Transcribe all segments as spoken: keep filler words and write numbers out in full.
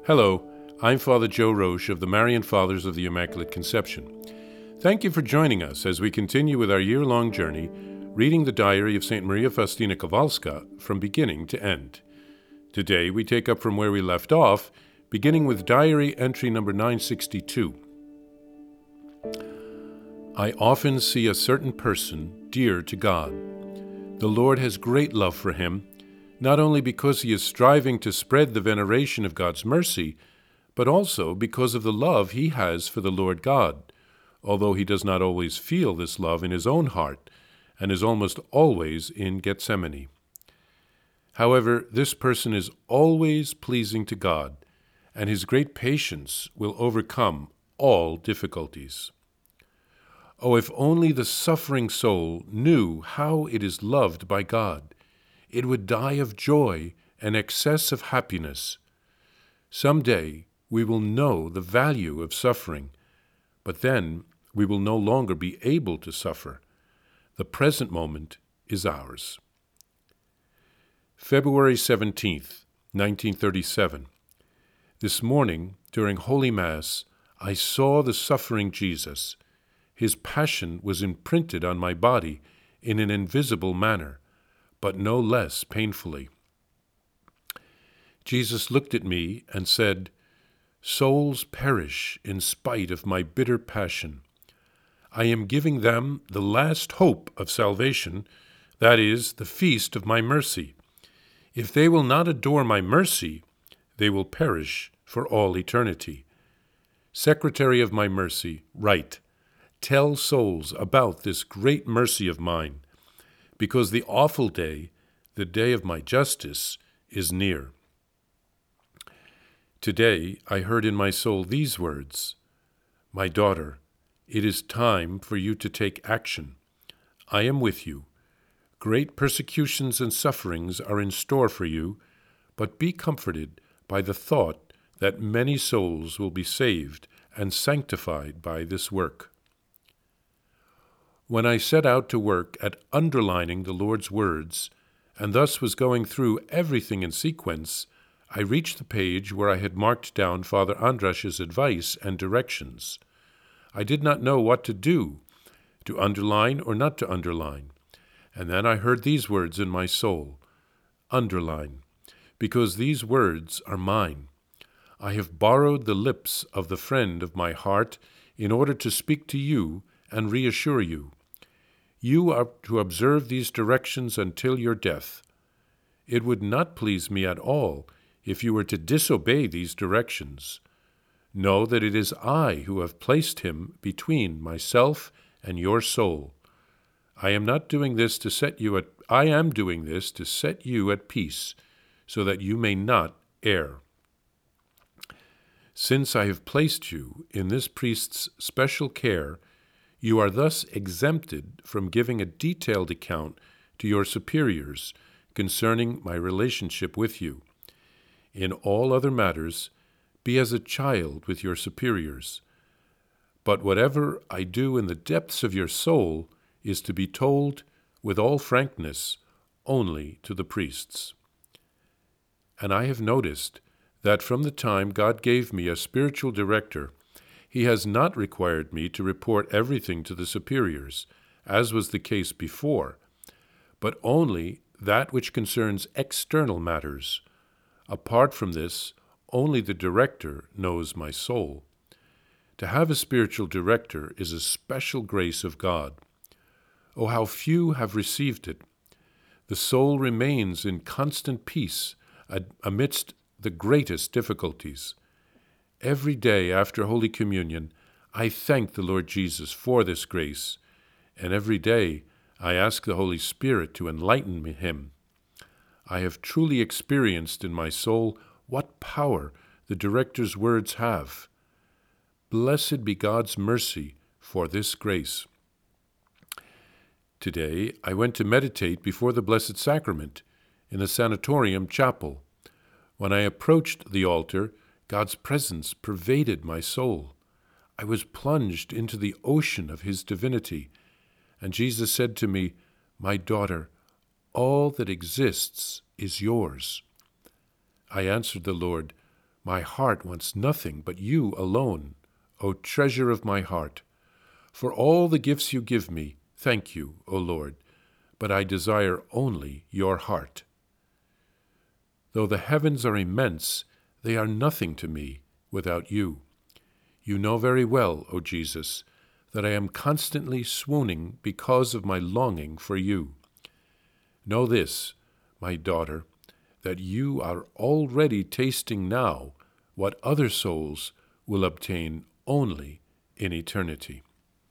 Hello, I'm Father Joe Roche of the Marian Fathers of the Immaculate Conception. Thank you for joining us as we continue with our year-long journey reading the diary of Saint Maria Faustina Kowalska from beginning to end. Today we take up from where we left off, beginning with diary entry number nine sixty-two. I often see a certain person dear to God. The Lord has great love for him, not only because he is striving to spread the veneration of God's mercy, but also because of the love he has for the Lord God, although he does not always feel this love in his own heart, and is almost always in Gethsemane. However, this person is always pleasing to God, and his great patience will overcome all difficulties. Oh, if only the suffering soul knew how it is loved by God, it would die of joy and excess of happiness. Someday we will know the value of suffering, but then we will no longer be able to suffer. The present moment is ours. February seventeenth, nineteen thirty-seven. This morning, during Holy Mass, I saw the suffering Jesus. His passion was imprinted on my body in an invisible manner, but no less painfully. Jesus looked at me and said, "Souls perish in spite of my bitter passion. I am giving them the last hope of salvation, that is, the feast of my mercy. If they will not adore my mercy, they will perish for all eternity. Secretary of my mercy, write, tell souls about this great mercy of mine, because the awful day, the day of my justice, is near." Today I heard in my soul these words, "My daughter, it is time for you to take action. I am with you. Great persecutions and sufferings are in store for you, but be comforted by the thought that many souls will be saved and sanctified by this work." When I set out to work at underlining the Lord's words, and thus was going through everything in sequence, I reached the page where I had marked down Father Andras's advice and directions. I did not know what to do, to underline or not to underline, and then I heard these words in my soul, "Underline, because these words are mine. I have borrowed the lips of the friend of my heart in order to speak to you and reassure you. You are to observe these directions until your death. It would not please me at all if you were to disobey these directions. Know that it is I who have placed him between myself and your soul. I am not doing this to set you at I am doing this to set you at peace, so that you may not err. Since I have placed you in this priest's special care, you are thus exempted from giving a detailed account to your superiors concerning my relationship with you. In all other matters, be as a child with your superiors. But whatever I do in the depths of your soul is to be told, with all frankness, only to the priests. And I have noticed that from the time God gave me a spiritual director, he has not required me to report everything to the superiors, as was the case before, but only that which concerns external matters. Apart from this, only the director knows my soul. To have a spiritual director is a special grace of God. Oh, how few have received it! The soul remains in constant peace amidst the greatest difficulties. Every day after Holy Communion, I thank the Lord Jesus for this grace, and every day I ask the Holy Spirit to enlighten me, him. I have truly experienced in my soul what power the director's words have. Blessed be God's mercy for this grace. Today I went to meditate before the Blessed Sacrament in the sanatorium chapel. When I approached the altar, God's presence pervaded my soul. I was plunged into the ocean of his divinity, and Jesus said to me, "My daughter, all that exists is yours." I answered the Lord, My heart wants nothing but you alone, O treasure of my heart. For all the gifts you give me, thank you, O Lord, but I desire only your heart. Though the heavens are immense, they are nothing to me without you. You know very well, O Jesus, that I am constantly swooning because of my longing for you. Know this, my daughter, that you are already tasting now what other souls will obtain only in eternity.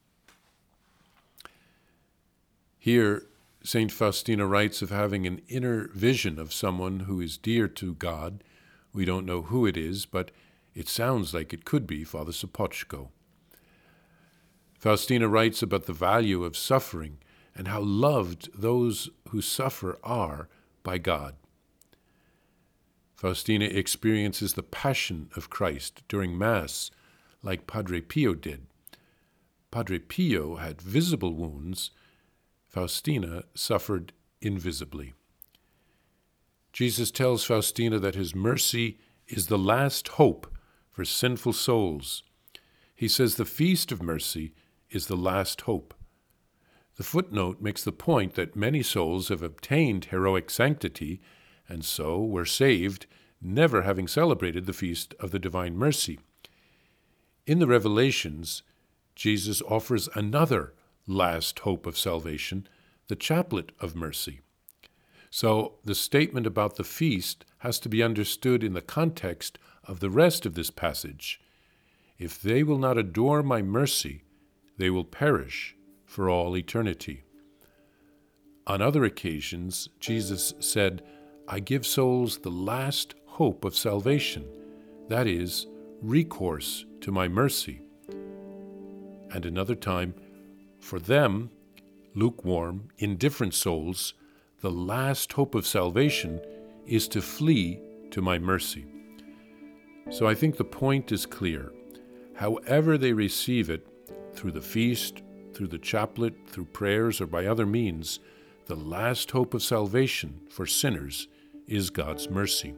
Here, Saint Faustina writes of having an inner vision of someone who is dear to God. We don't know who it is, but it sounds like it could be Father Sopocko. Faustina writes about the value of suffering and how loved those who suffer are by God. Faustina experiences the passion of Christ during Mass, like Padre Pio did. Padre Pio had visible wounds. Faustina suffered invisibly. Jesus tells Faustina that his mercy is the last hope for sinful souls. He says the feast of mercy is the last hope. The footnote makes the point that many souls have obtained heroic sanctity and so were saved, never having celebrated the feast of the Divine Mercy. In the Revelations, Jesus offers another last hope of salvation, the chaplet of mercy. So the statement about the feast has to be understood in the context of the rest of this passage. If they will not adore my mercy, they will perish for all eternity. On other occasions, Jesus said, I give souls the last hope of salvation, that is, recourse to my mercy. And another time, for them, lukewarm, indifferent souls, the last hope of salvation is to flee to my mercy. So I think the point is clear. However they receive it, through the feast, through the chaplet, through prayers, or by other means, the last hope of salvation for sinners is God's mercy.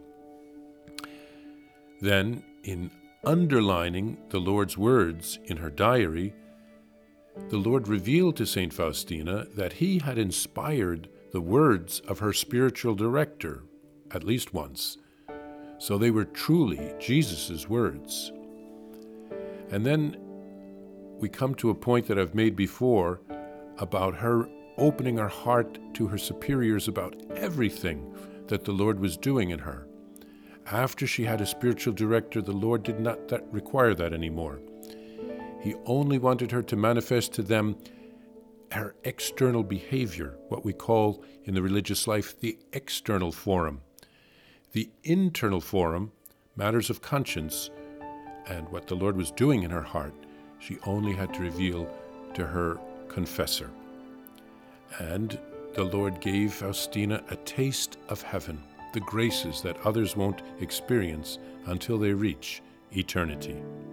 Then, in underlining the Lord's words in her diary, the Lord revealed to Saint Faustina that he had inspired the words of her spiritual director, at least once. So they were truly Jesus' words. And then we come to a point that I've made before about her opening her heart to her superiors about everything that the Lord was doing in her. After she had a spiritual director, the Lord did not that require that anymore. He only wanted her to manifest to them her external behavior, what we call in the religious life the external forum. The internal forum, matters of conscience, and what the Lord was doing in her heart, she only had to reveal to her confessor. And the Lord gave Faustina a taste of heaven, the graces that others won't experience until they reach eternity.